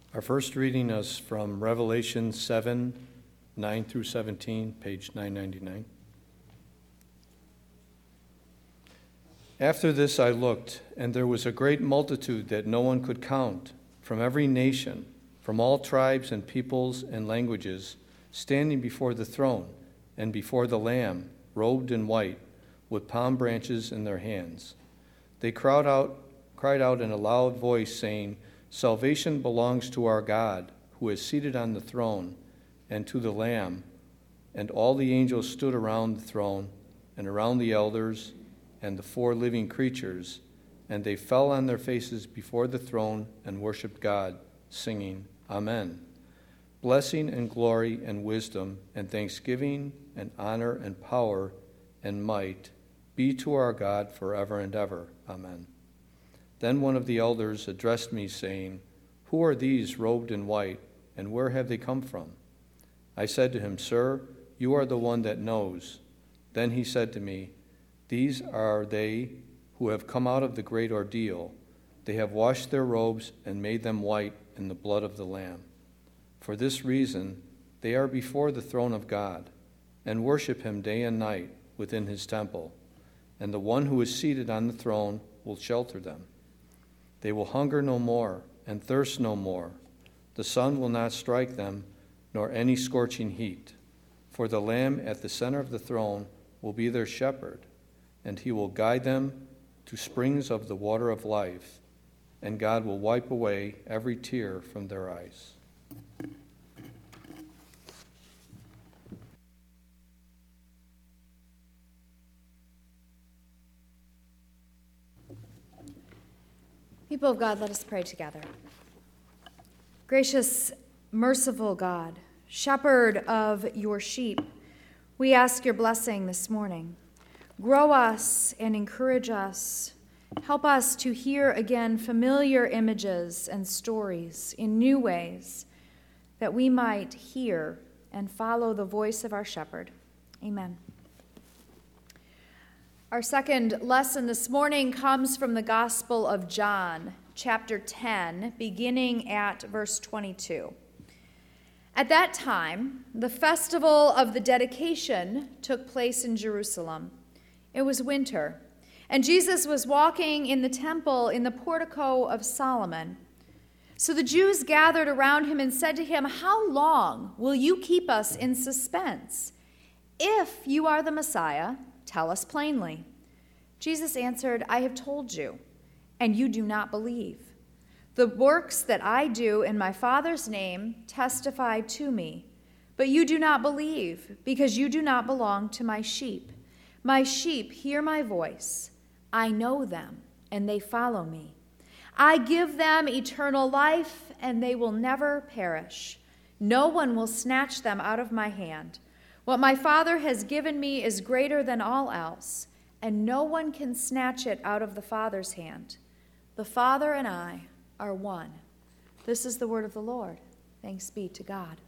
Our first reading is from Revelation 7, 9 through 17, page 999. After this I looked, and there was a great multitude that no one could count, from every nation, from all tribes and peoples and languages, standing before the throne and before the Lamb, robed in white, with palm branches in their hands. They cried out in a loud voice, saying, "Salvation belongs to our God, who is seated on the throne, and to the Lamb." And all the angels stood around the throne, and around the elders, and the 4 living creatures, and they fell on their faces before the throne and worshipped God, singing, "Amen. Blessing and glory and wisdom and thanksgiving and honor and power and might be to our God forever and ever. Amen." Then one of the elders addressed me, saying, "Who are these robed in white, and where have they come from?" I said to him, "Sir, you are the one that knows." Then he said to me, "These are they who have come out of the great ordeal. They have washed their robes and made them white in the blood of the Lamb. For this reason, they are before the throne of God, and worship him day and night within his temple. And the one who is seated on the throne will shelter them. They will hunger no more and thirst no more. The sun will not strike them, nor any scorching heat. For the Lamb at the center of the throne will be their shepherd, and he will guide them to springs of the water of life, and God will wipe away every tear from their eyes." People of God, let us pray together. Gracious, merciful God, shepherd of your sheep, we ask your blessing this morning. Grow us and encourage us. Help us to hear again familiar images and stories in new ways, that we might hear and follow the voice of our shepherd. Amen. Our second lesson this morning comes from the Gospel of John, chapter 10, beginning at verse 22. At that time, the festival of the dedication took place in Jerusalem. It was winter, and Jesus was walking in the temple in the portico of Solomon. So the Jews gathered around him and said to him, "How long will you keep us in suspense? If you are the Messiah, tell us plainly." Jesus answered, "I have told you, and you do not believe. The works that I do in my Father's name testify to me, but you do not believe, because you do not belong to my sheep. My sheep hear my voice. I know them, and they follow me. I give them eternal life, and they will never perish. No one will snatch them out of my hand. What my Father has given me is greater than all else, and no one can snatch it out of the Father's hand. The Father and I are one." This is the word of the Lord. Thanks be to God.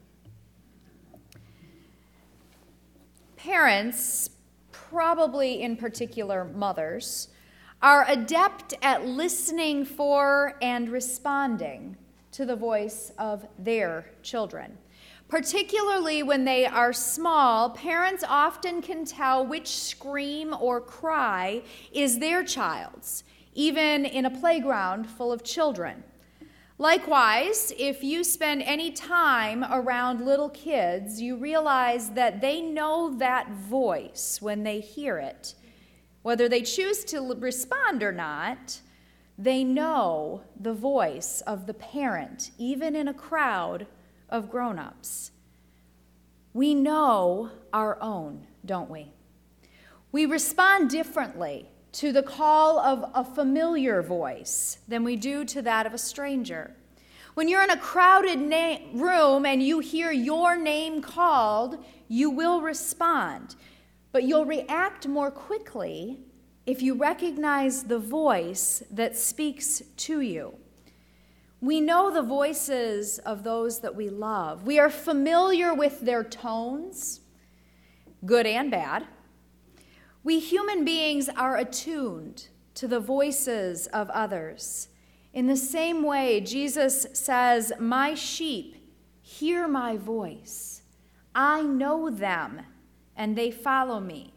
Parents, probably in particular mothers, are adept at listening for and responding to the voice of their children. Particularly when they are small, parents often can tell which scream or cry is their child's, even in a playground full of children. Likewise, if you spend any time around little kids, you realize that they know that voice when they hear it. Whether they choose to respond or not, they know the voice of the parent, even in a crowd of grown-ups. We know our own, don't we? We respond differently to the call of a familiar voice than we do to that of a stranger. When you're in a crowded room and you hear your name called, you will respond, but you'll react more quickly if you recognize the voice that speaks to you. We know the voices of those that we love. We are familiar with their tones, good and bad. We human beings are attuned to the voices of others, In the same way, Jesus says, "My sheep hear my voice. I know them, and they follow me.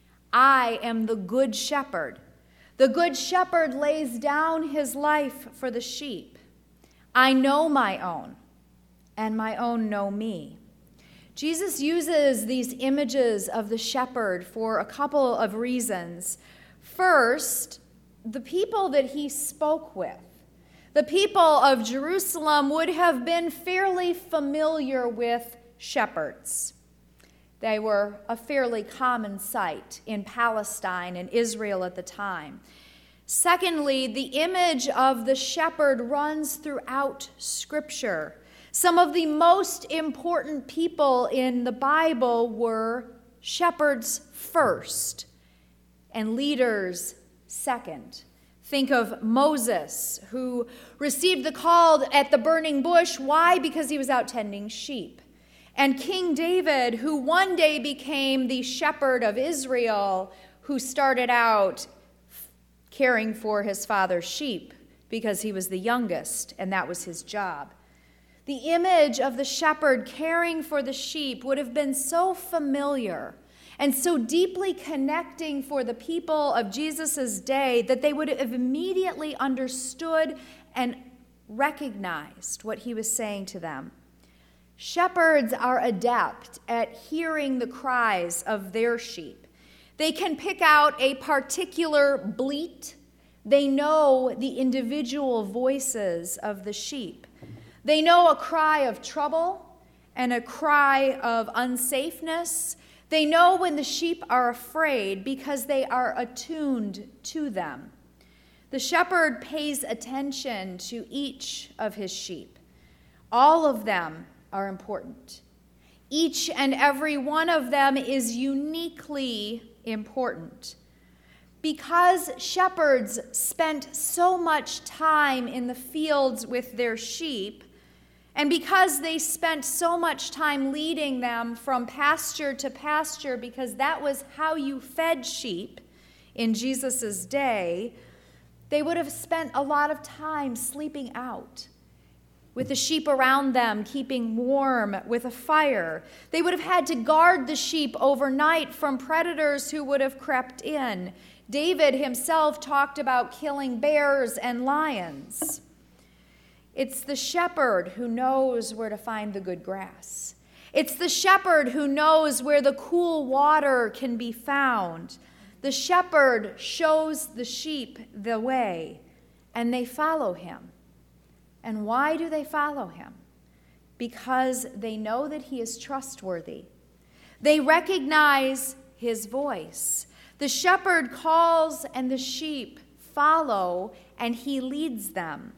I am the good shepherd. The good shepherd lays down his life for the sheep. I know my own, and my own know me." Jesus uses these images of the shepherd for a couple of reasons. First, the people that he spoke with, the people of Jerusalem, would have been fairly familiar with shepherds. They were a fairly common sight in Palestine and Israel at the time. Secondly, the image of the shepherd runs throughout Scripture. Some of the most important people in the Bible were shepherds first and leaders second. Think of Moses, who received the call at the burning bush. Why? Because he was out tending sheep. And King David, who one day became the shepherd of Israel, who started out caring for his father's sheep because he was the youngest, and that was his job. The image of the shepherd caring for the sheep would have been so familiar and so deeply connecting for the people of Jesus' day that they would have immediately understood and recognized what he was saying to them. Shepherds are adept at hearing the cries of their sheep. They can pick out a particular bleat. They know the individual voices of the sheep. They know a cry of trouble and a cry of unsafeness. They know when the sheep are afraid because they are attuned to them. The shepherd pays attention to each of his sheep. All of them are important. Each and every one of them is uniquely important. Because shepherds spent so much time in the fields with their sheep, and because they spent so much time leading them from pasture to pasture, because that was how you fed sheep in Jesus' day, they would have spent a lot of time sleeping out with the sheep around them, keeping warm with a fire. They would have had to guard the sheep overnight from predators who would have crept in. David himself talked about killing bears and lions. It's the shepherd who knows where to find the good grass. It's the shepherd who knows where the cool water can be found. The shepherd shows the sheep the way, and they follow him. And why do they follow him? Because they know that he is trustworthy. They recognize his voice. The shepherd calls, and the sheep follow, and he leads them.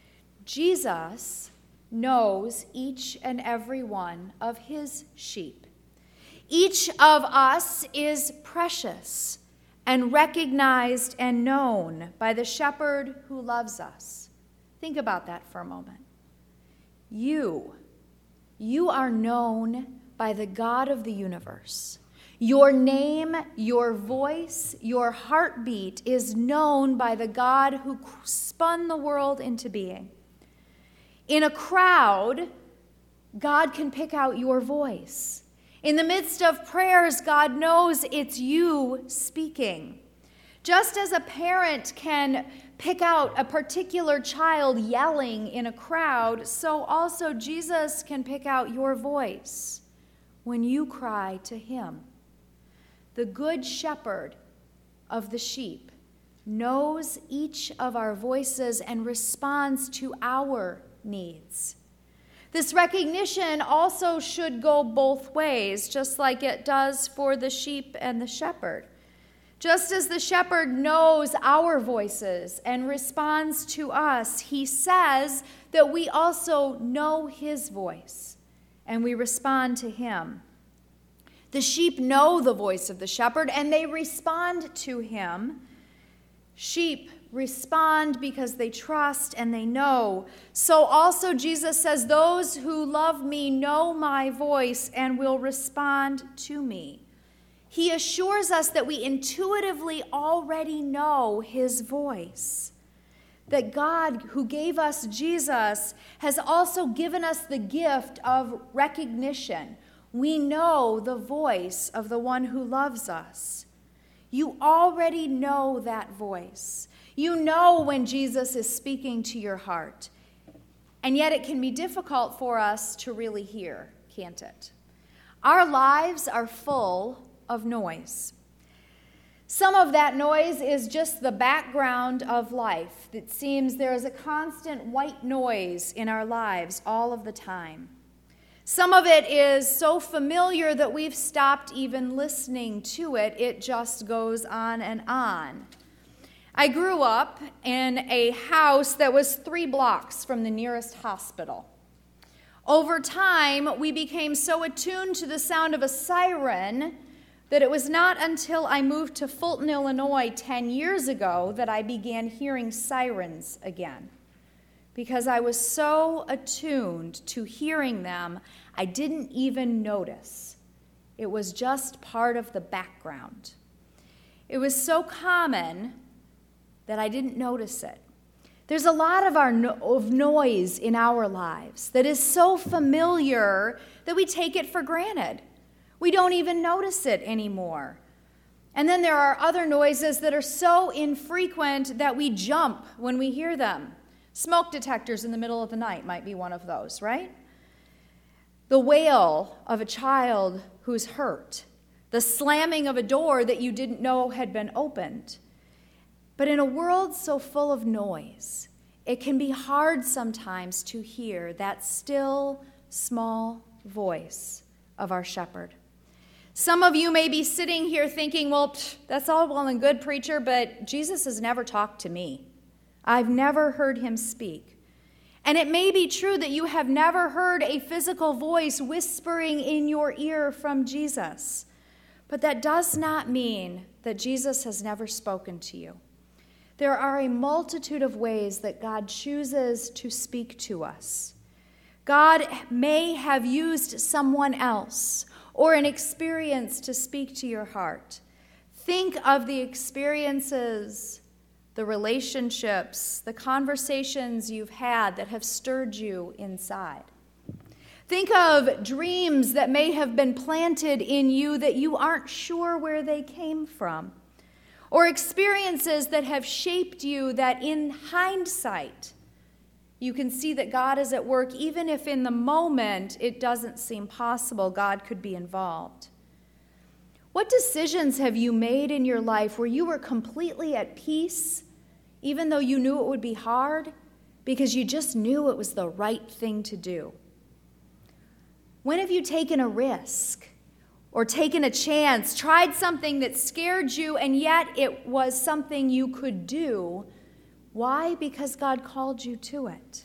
Jesus knows each and every one of his sheep. Each of us is precious and recognized and known by the shepherd who loves us. Think about that for a moment. You are known by the God of the universe. Your name, your voice, your heartbeat is known by the God who spun the world into being. In a crowd, God can pick out your voice. In the midst of prayers, God knows it's you speaking. Just as a parent can pick out a particular child yelling in a crowd, so also Jesus can pick out your voice when you cry to him. The good shepherd of the sheep knows each of our voices and responds to our needs. This recognition also should go both ways, just like it does for the sheep and the shepherd. Just as the shepherd knows our voices and responds to us, he says that we also know his voice and we respond to him. The sheep know the voice of the shepherd and they respond to him. Sheep respond because they trust and they know. So also Jesus says, those who love me know my voice and will respond to me. He assures us that we intuitively already know his voice. that God, who gave us Jesus, has also given us the gift of recognition. We know the voice of the one who loves us. You already know that voice. You know when Jesus is speaking to your heart. And yet it can be difficult for us to really hear, can't it? Our lives are full of noise. Some of that noise is just the background of life. It seems there is a constant white noise in our lives all of the time. Some of it is so familiar that we've stopped even listening to it. It just goes on and on. I grew up in a house that was 3 blocks from the nearest hospital. Over time, we became so attuned to the sound of a siren that it was not until I moved to Fulton, Illinois 10 years ago that I began hearing sirens again. Because I was so attuned to hearing them, I didn't even notice. It was just part of the background. It was so common that I didn't notice it. There's a lot of noise in our lives that is so familiar that we take it for granted. We don't even notice it anymore. And then there are other noises that are so infrequent that we jump when we hear them. Smoke detectors in the middle of the night might be one of those, right? The wail of a child who's hurt. The slamming of a door that you didn't know had been opened. But in a world so full of noise, it can be hard sometimes to hear that still, small voice of our shepherd. Some of you may be sitting here thinking, well, that's all well and good, preacher, but Jesus has never talked to me. I've never heard him speak. And it may be true that you have never heard a physical voice whispering in your ear from Jesus. But that does not mean that Jesus has never spoken to you. There are a multitude of ways that God chooses to speak to us. God may have used someone else or an experience to speak to your heart. Think of the experiences, the relationships, the conversations you've had that have stirred you inside. Think of dreams that may have been planted in you that you aren't sure where they came from. Or experiences that have shaped you that in hindsight, you can see that God is at work, even if in the moment it doesn't seem possible God could be involved. What decisions have you made in your life where you were completely at peace, even though you knew it would be hard, because you just knew it was the right thing to do? When have you taken a risk or taken a chance, tried something that scared you, and yet it was something you could do? Why? Because God called you to it.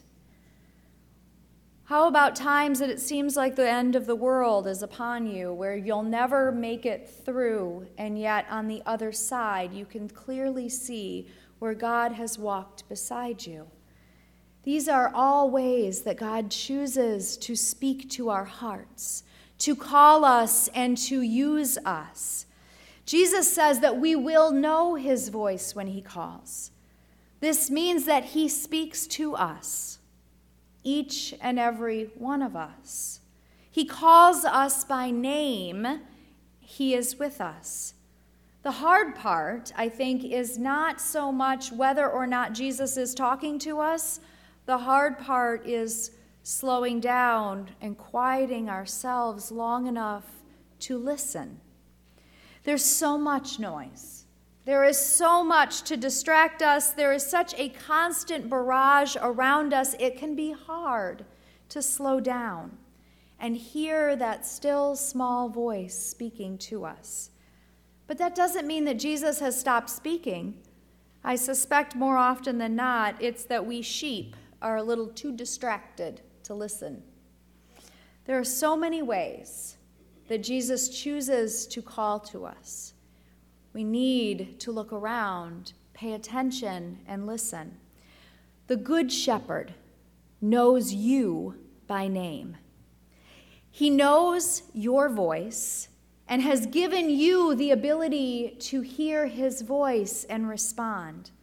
How about times that it seems like the end of the world is upon you, where you'll never make it through, and yet on the other side you can clearly see where God has walked beside you? These are all ways that God chooses to speak to our hearts, to call us and to use us. Jesus says that we will know his voice when he calls. This means that he speaks to us, each and every one of us. He calls us by name. He is with us. The hard part, I think, is not so much whether or not Jesus is talking to us. The hard part is slowing down and quieting ourselves long enough to listen. There's so much noise. There is so much to distract us. There is such a constant barrage around us. It can be hard to slow down and hear that still small voice speaking to us. But that doesn't mean that Jesus has stopped speaking. I suspect more often than not, it's that we sheep are a little too distracted to listen. There are so many ways that Jesus chooses to call to us. We need to look around, pay attention, and listen. The Good Shepherd knows you by name. He knows your voice and has given you the ability to hear his voice and respond.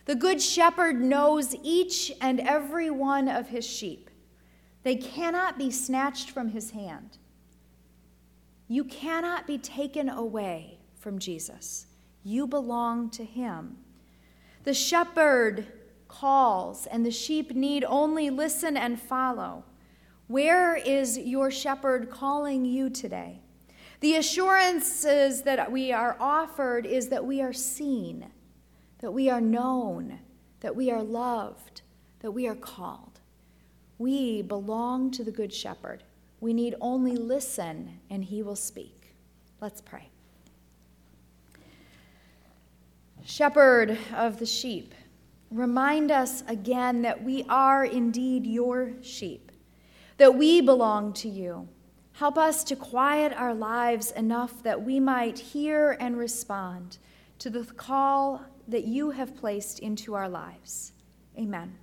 The Good Shepherd knows each and every one of his sheep. They cannot be snatched from his hand. You cannot be taken away from Jesus. You belong to him. The shepherd calls, and the sheep need only listen and follow. Where is your shepherd calling you today? The assurances that we are offered is that we are seen, that we are known, that we are loved, that we are called. We belong to the Good Shepherd. We need only listen, and he will speak. Let's pray. Shepherd of the sheep, remind us again that we are indeed your sheep, that we belong to you. Help us to quiet our lives enough that we might hear and respond to the call that you have placed into our lives. Amen.